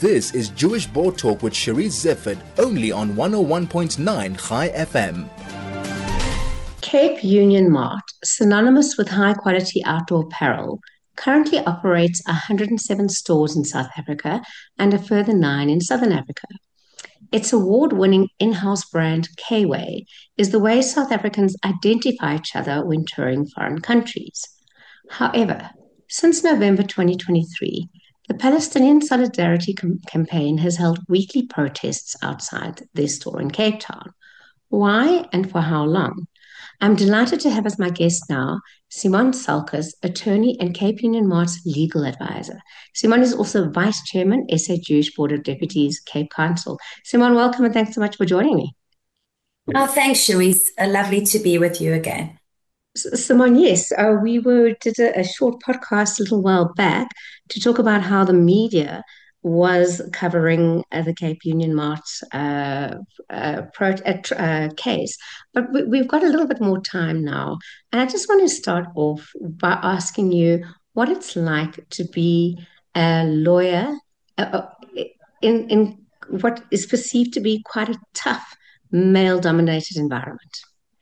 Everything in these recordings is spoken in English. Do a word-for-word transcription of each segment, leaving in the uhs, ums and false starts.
This is Jewish Board Talk with Cherise Zifford, only on one oh one point nine Chai F M. Cape Union Mart, synonymous with high-quality outdoor apparel, currently operates one hundred seven stores in South Africa and a further nine in Southern Africa. Its award-winning in-house brand, K-Way, is the way South Africans identify each other when touring foreign countries. However, since November twenty twenty-three, the Palestinian Solidarity Com- Campaign has held weekly protests outside their store in Cape Town. Why and for how long? I'm delighted to have as my guest now Simon Salkers, attorney and Cape Union Mart's legal advisor. Simon is also Vice Chairman, S A Jewish Board of Deputies, Cape Council. Simon, welcome and thanks so much for joining me. Oh, thanks, Cherise. Uh, lovely to be with you again. Simon, yes, uh, we were did a, a short podcast a little while back to talk about how the media was covering uh, the Cape Union Mart uh, uh, pro, uh, uh, case. But we, we've got a little bit more time now. And I just want to start off by asking you what it's like to be a lawyer uh, uh, in, in what is perceived to be quite a tough male-dominated environment.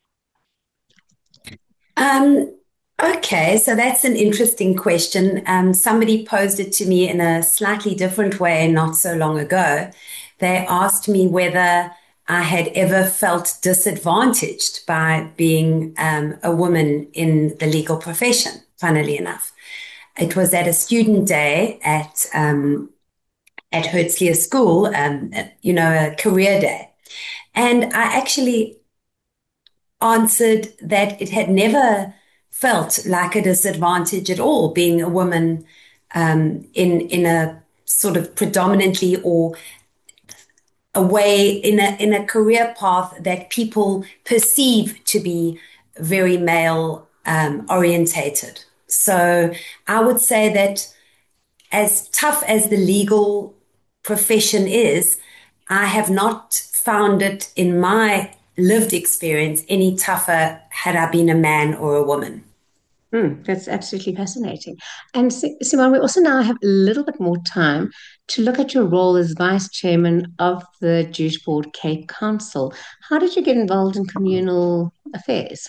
Um, okay, so that's an interesting question. Um, somebody posed it to me in a slightly different way not so long ago. They asked me whether I had ever felt disadvantaged by being um, a woman in the legal profession, funnily enough. It was at a student day at um, at Herzliya School, um, you know, a career day. And I actually answered that it had never felt like a disadvantage at all, being a woman um, in in a sort of predominantly or a way in a in a career path that people perceive to be very male um, orientated. So I would say that as tough as the legal profession is, I have not found it in my lived experience any tougher had I been a man or a woman. Mm, that's absolutely fascinating. And Si- Simon, we also now have a little bit more time to look at your role as Vice Chairman of the Jewish Board Cape Council. How did you get involved in communal affairs?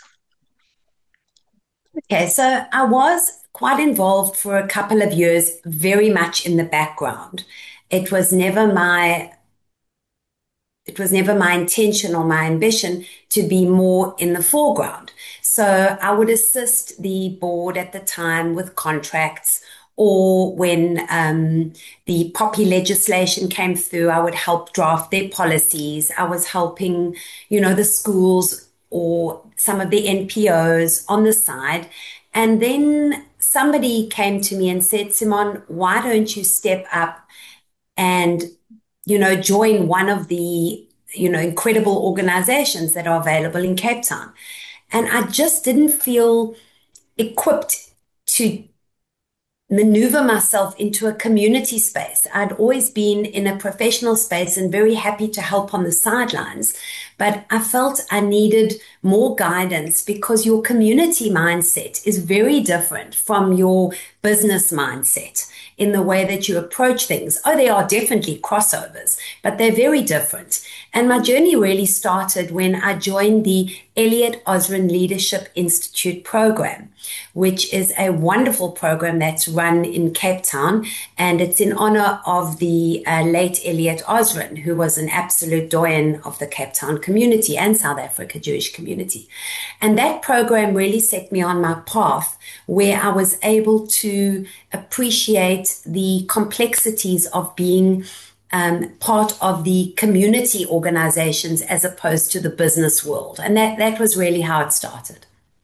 Okay, so I was quite involved for a couple of years, very much in the background. It was never my it was never my intention or my ambition to be more in the foreground. So I would assist the board at the time with contracts, or when um, the POPI legislation came through, I would help draft their policies. I was helping, you know, the schools or some of the N P Os on the side. And then somebody came to me and said, Simon, why don't you step up and you know, join one of the, you know, incredible organizations that are available in Cape Town. And I just didn't feel equipped to maneuver myself into a community space. I'd always been in a professional space and very happy to help on the sidelines, but I felt I needed more guidance because your community mindset is very different from your business mindset in the way that you approach things. Oh, there are definitely crossovers, but they're very different. And my journey really started when I joined the Elliot Osren Leadership Institute program, which is a wonderful program that's run in Cape Town. And it's in honor of the uh, late Elliot Osren, who was an absolute doyen of the Cape Town community and South Africa Jewish community. And that program really set me on my path where I was able to appreciate the complexities of being um, part of the community organizations as opposed to the business world. And that, that was really how it started.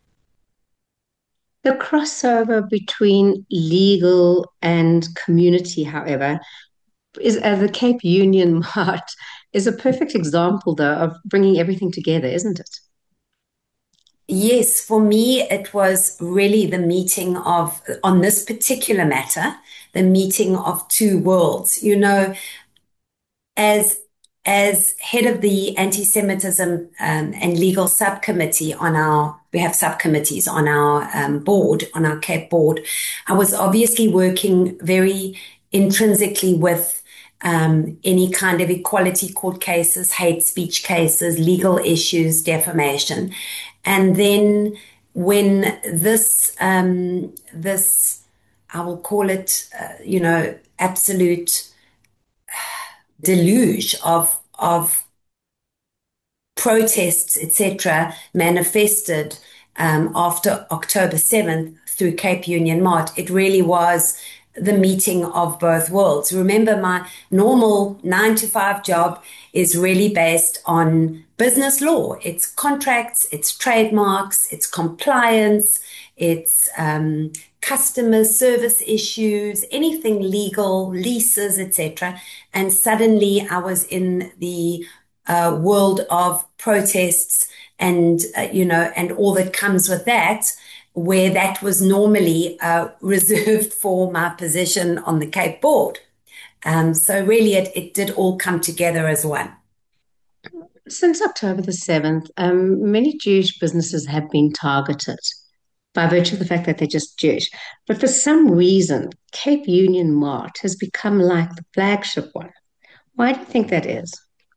The crossover between legal and community, however, is uh, the Cape Union Mart is a perfect example, though, of bringing everything together, isn't it? Yes, for me, it was really the meeting of, on this particular matter, the meeting of two worlds. You know, as as head of the anti-Semitism um, and legal subcommittee on our, we have subcommittees on our um, board, on our Cape board, I was obviously working very intrinsically with um, any kind of equality court cases, hate speech cases, legal issues, defamation. And then when this, um, this, I will call it, uh, you know, absolute deluge of, of protests, et cetera, manifested um, after October seventh through Cape Union Mart, it really was the meeting of both worlds. Remember, my normal nine to five job is really based on business law. It's contracts, it's trademarks, it's compliance, it's um, customer service issues, anything legal, leases, et cetera. And suddenly I was in the uh, world of protests and, uh, you know, and all that comes with that, where that was normally uh, reserved for my position on the Cape Board. Um, so really it, it did all come together as one. Since October the seventh, um, many Jewish businesses have been targeted by virtue of the fact that they're just Jewish. But for some reason, Cape Union Mart has become like the flagship one. Why do you think that is?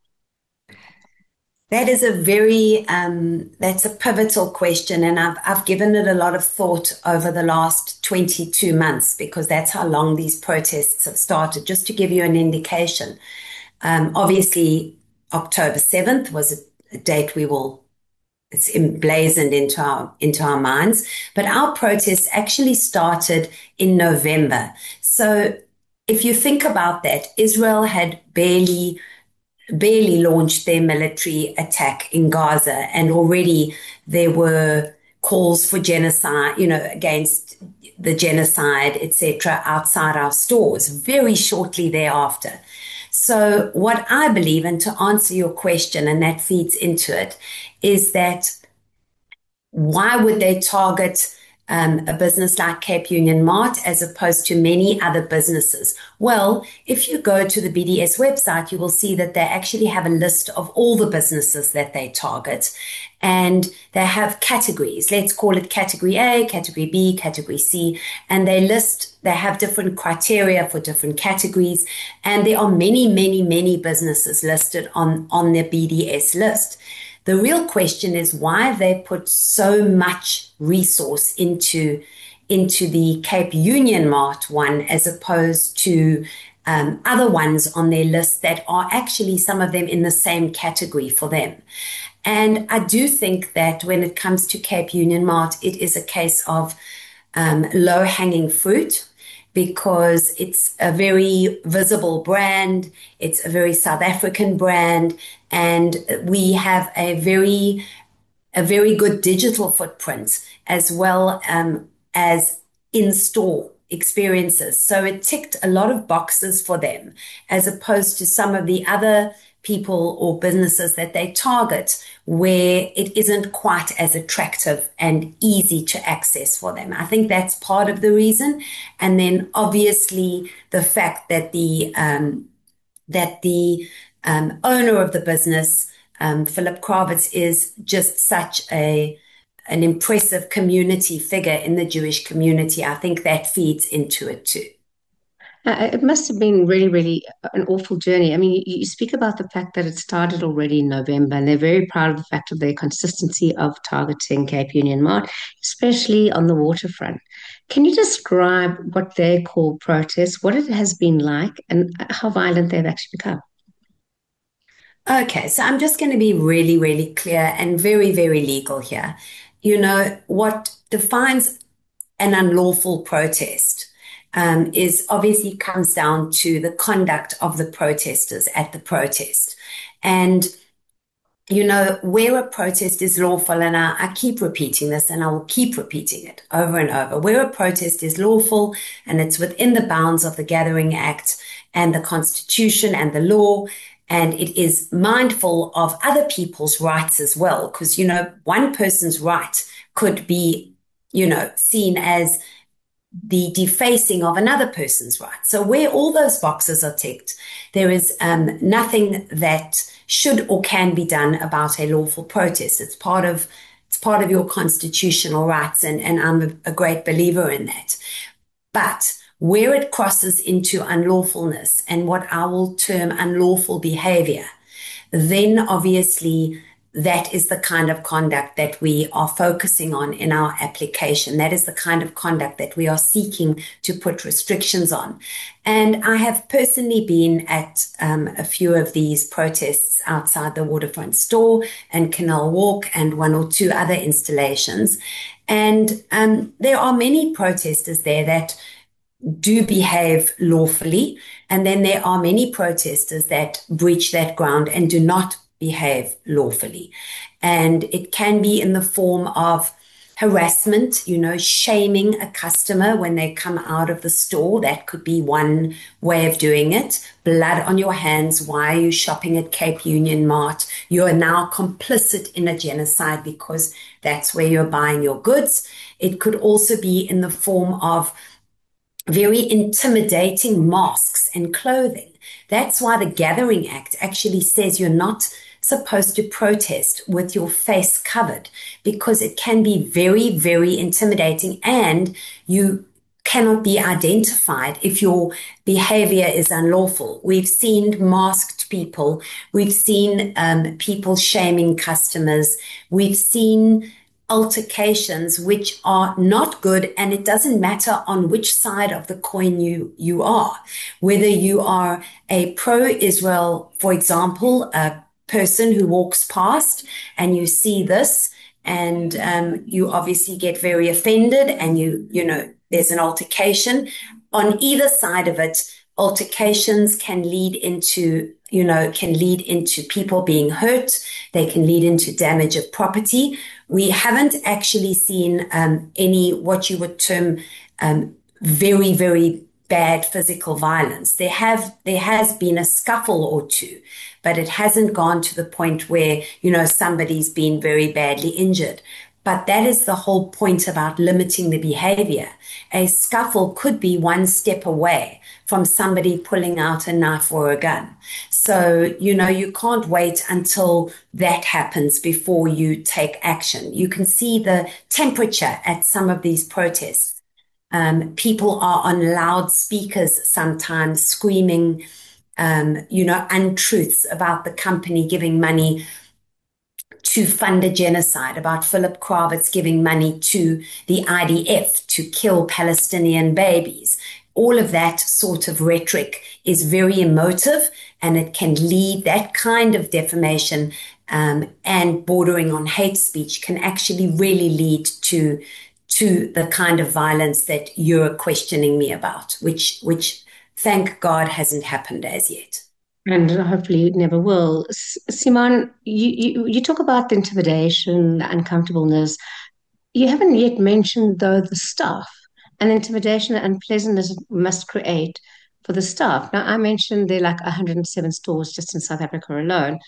That is a very, um, that's a pivotal question. And I've, I've given it a lot of thought over the last twenty-two months, because that's how long these protests have started. Just to give you an indication, um, obviously October seventh was a, a date we will, it's emblazoned into our, into our minds, but our protests actually started in November. So if you think about that, Israel had barely barely launched their military attack in Gaza, and already there were calls for genocide, you know, against the genocide, et cetera, outside our stores very shortly thereafter. So what I believe, and to answer your question, and that feeds into it, is that why would they target Um, a business like Cape Union Mart as opposed to many other businesses? Well, if you go to the B D S website, you will see that they actually have a list of all the businesses that they target, and they have categories. Let's call it category A, category B, category C, and they list, they have different criteria for different categories, and there are many, many, many businesses listed on, on their B D S list. The real question is why they put so much resource into, into the Cape Union Mart one, as opposed to um, other ones on their list that are actually, some of them, in the same category for them. And I do think that when it comes to Cape Union Mart, it is a case of um, low-hanging fruit, because it's a very visible brand, it's a very South African brand, and we have a very, a very good digital footprint, as well um, as in-store experiences. So it ticked a lot of boxes for them, as opposed to some of the other people or businesses that they target, where it isn't quite as attractive and easy to access for them. I think that's part of the reason. And then obviously the fact that the um, that the um, owner of the business, um, Philip Kravitz, is just such a an impressive community figure in the Jewish community. I think that feeds into it too. Uh, it must have been really, really an awful journey. I mean, you, you speak about the fact that it started already in November, and they're very proud of the fact of their consistency of targeting Cape Union Mart, especially on the waterfront. Can you describe what they call protests, what it has been like, and how violent they've actually become? Okay, so I'm just going to be really, really clear and very, very legal here. You know, what defines an unlawful protest um, is obviously comes down to the conduct of the protesters at the protest. And, you know, where a protest is lawful, and I, I keep repeating this and I will keep repeating it over and over, where a protest is lawful and it's within the bounds of the Gathering Act and the Constitution and the law, and it is mindful of other people's rights as well, because, you know, one person's right could be, you know, seen as the defacing of another person's right. So where all those boxes are ticked, there is um, nothing that should or can be done about a lawful protest. It's part of it's part of your constitutional rights, and, and I'm a, a great believer in that. But Where it crosses into unlawfulness and what I will term unlawful behavior, then obviously that is the kind of conduct that we are focusing on in our application. That is the kind of conduct that we are seeking to put restrictions on. And I have personally been at um, a few of these protests outside the Waterfront Store and Canal Walk and one or two other installations. And um, there are many protesters there that do behave lawfully. And then there are many protesters that breach that ground and do not behave lawfully. And it can be in the form of harassment, you know, shaming a customer when they come out of the store. That could be one way of doing it. Blood on your hands. Why are you shopping at Cape Union Mart? You are now complicit in a genocide because that's where you're buying your goods. It could also be in the form of very intimidating masks and clothing. That's why the Gathering Act actually says you're not supposed to protest with your face covered, because it can be very, very intimidating and you cannot be identified if your behavior is unlawful. We've seen masked people. We've seen um, people shaming customers. We've seen altercations which are not good, and it doesn't matter on which side of the coin you you are, whether you are a pro-Israel, for example, a person who walks past and you see this and um, you obviously get very offended and you you know there's an altercation. On either side of it, altercations can lead into you know can lead into people being hurt. They can lead into damage of property. We haven't actually seen um, any what you would term um, very, very bad physical violence. There have there has been a scuffle or two, but it hasn't gone to the point where, you know, somebody's been very badly injured. But that is the whole point about limiting the behavior. A scuffle could be one step away from somebody pulling out a knife or a gun. So, you know, you can't wait until that happens before you take action. You can see the temperature at some of these protests. Um, people are on loudspeakers sometimes screaming, um, you know, untruths about the company giving money to fund a genocide, about Philip Kravitz giving money to the I D F to kill Palestinian babies. All of that sort of rhetoric is very emotive, and it can lead, that kind of defamation um, and bordering on hate speech can actually really lead to to the kind of violence that you're questioning me about, which which thank God hasn't happened as yet. And hopefully it never will. S- Simon, you, you, you talk about the intimidation, the uncomfortableness. You haven't yet mentioned, though, the staff and the intimidation and unpleasantness it must create for the staff. Now, I mentioned there are like one hundred seven stores just in South Africa alone.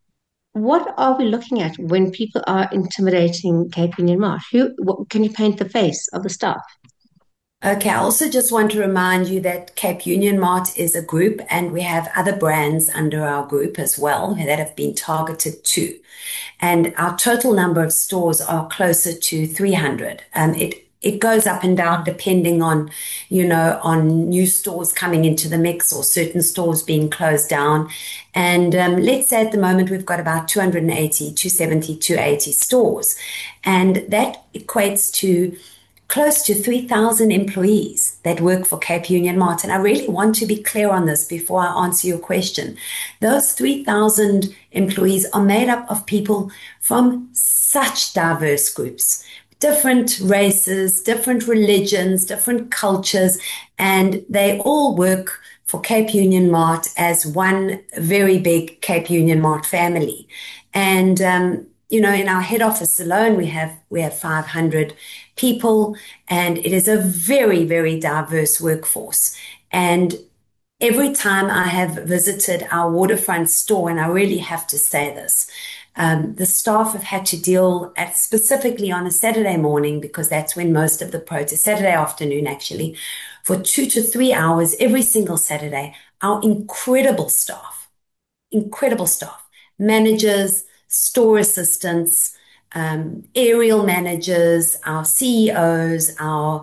What are we looking at when people are intimidating Cape Union Mart? Who, what, can you paint the face of the staff? Okay, I also just want to remind you that Cape Union Mart is a group, and we have other brands under our group as well that have been targeted too. And our total number of stores are closer to three hundred. Um, it it goes up and down depending on, you know, on new stores coming into the mix or certain stores being closed down. And um, let's say at the moment we've got about two hundred eighty, two seventy, two eighty stores. And that equates to close to three thousand employees that work for Cape Union Mart. And I really want to be clear on this before I answer your question. Those three thousand employees are made up of people from such diverse groups, different races, different religions, different cultures, and they all work for Cape Union Mart as one very big Cape Union Mart family. And, um, you know, in our head office alone, we have we have five hundred people, and it is a very, very diverse workforce. And every time I have visited our Waterfront store, and I really have to say this, um, the staff have had to deal at specifically on a Saturday morning, because that's when most of the protest, Saturday afternoon actually, for two to three hours every single Saturday, our incredible staff, incredible staff, managers, store assistants, um, aerial managers, our C E Os, our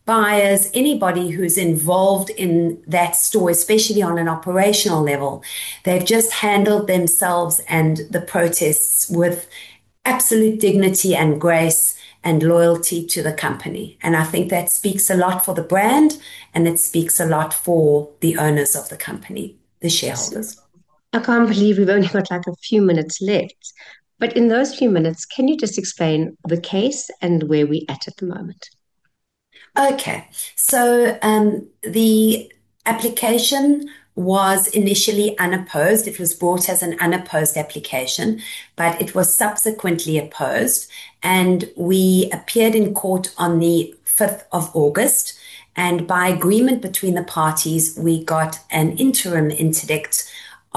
buyers, anybody who's involved in that store, especially on an operational level. They've just handled themselves and the protests with absolute dignity and grace and loyalty to the company. And I think that speaks a lot for the brand, and it speaks a lot for the owners of the company, the shareholders. I can't believe we've only got like a few minutes left. But in those few minutes, can you just explain the case and where we're at at the moment? Okay, so um, the application was initially unopposed. It was brought as an unopposed application, but it was subsequently opposed. And we appeared in court on the fifth of August. And by agreement between the parties, we got an interim interdict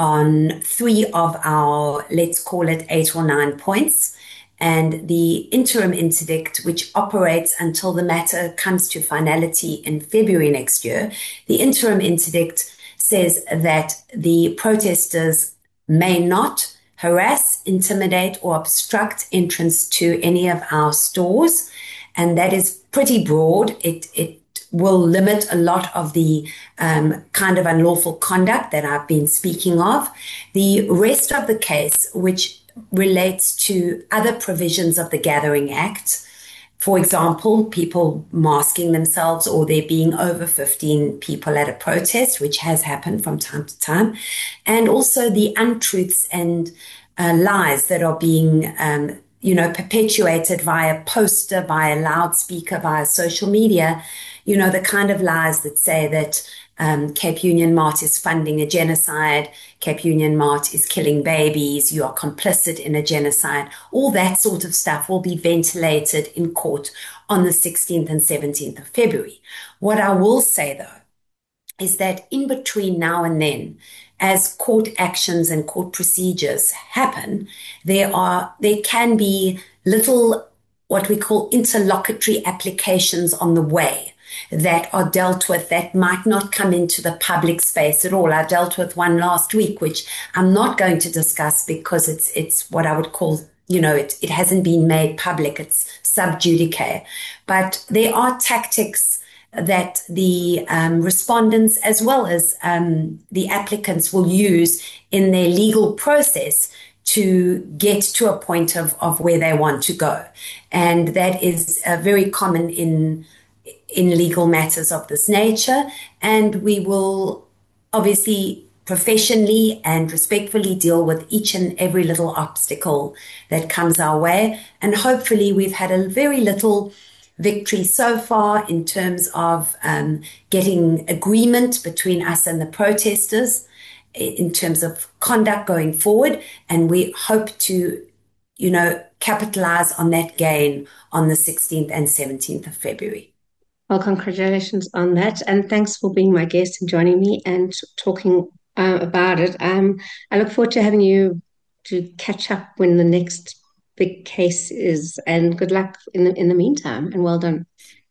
on three of our, let's call it eight or nine points. And the interim interdict, which operates until the matter comes to finality in February next year, the interim interdict says that the protesters may not harass, intimidate, or obstruct entrance to any of our stores. And that is pretty broad. It, it will limit a lot of the um, kind of unlawful conduct that I've been speaking of. The rest of the case, which relates to other provisions of the Gathering Act, for example, people masking themselves or there being over fifteen people at a protest, which has happened from time to time, and also the untruths and uh, lies that are being um, you know, perpetuated via poster, via loudspeaker, via social media, you know, the kind of lies that say that um, Cape Union Mart is funding a genocide, Cape Union Mart is killing babies, you are complicit in a genocide. All that sort of stuff will be ventilated in court on the sixteenth and seventeenth of February. What I will say, though, is that in between now and then, as court actions and court procedures happen, there are there can be little, what we call interlocutory applications on the way that are dealt with that might not come into the public space at all. I dealt with one last week, which I'm not going to discuss because it's it's what I would call, you know, it, it hasn't been made public. It's sub judice. But there are tactics that the um, respondents as well as um, the applicants will use in their legal process to get to a point of, of where they want to go. And that is uh, very common in in legal matters of this nature. And we will obviously professionally and respectfully deal with each and every little obstacle that comes our way. And hopefully we've had a very little victory so far in terms of um, getting agreement between us and the protesters in terms of conduct going forward. And we hope to, you know, capitalize on that gain on the sixteenth and seventeenth of February. Well, congratulations on that. And thanks for being my guest and joining me and talking uh, about it. Um, I look forward to having you to catch up when the next big case is, and good luck in the in the meantime, and well done.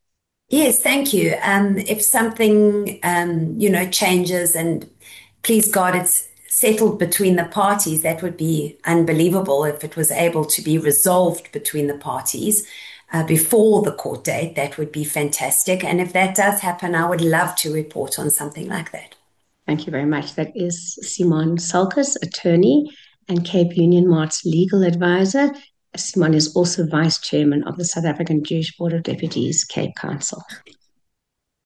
Yes, thank you. Um, if something um, you know changes, and please God, it's settled between the parties, that would be unbelievable if it was able to be resolved between the parties uh, before the court date. That would be fantastic. And if that does happen, I would love to report on something like that. Thank you very much. That is Simone Salkers, attorney and Cape Union Mart's legal advisor. Simone is also Vice Chairman of the South African Jewish Board of Deputies, Cape Council.